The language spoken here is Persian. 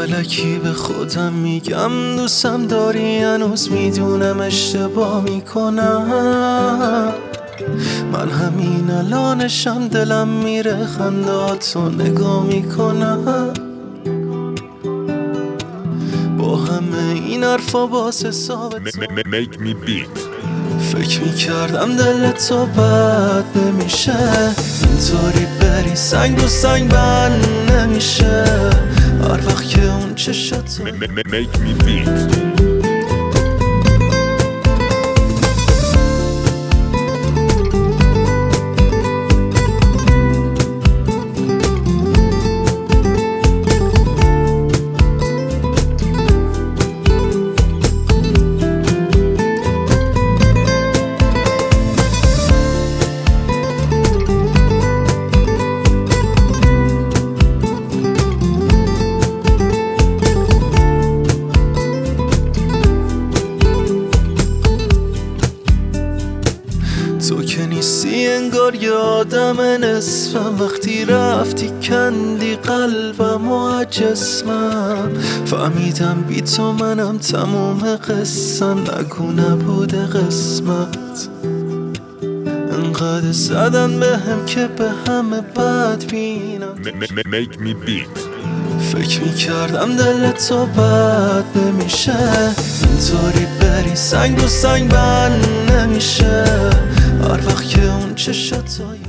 الکی به خودم میگم دوستم داری، هنوز میدونم اشتباه میکنم. من همین الانشم دلم میره خندهاتو نگاه میکنم. با همه این حرفا باز ثابت Make me beat. فکر میکردم دلتو بد نمیشه، اینطوری بری سنگ و سنگ بند نمیشه. هر وقت که اون چشاتو Make me beat. تو که نیستی انگار یه آدم نصفم. وقتی رفتی کندی قلبم و جسمم، فهمیدم بی تو منم تموم قصم. نگو نبوده قسمت، انقدر زدن بهم که به همه بد بینم. Make me beat. فکر میکردم دلتو بد نمیشه، اینطوری بری سنگ و سنگ بند نمیشه. هر وقت که اون چشاتو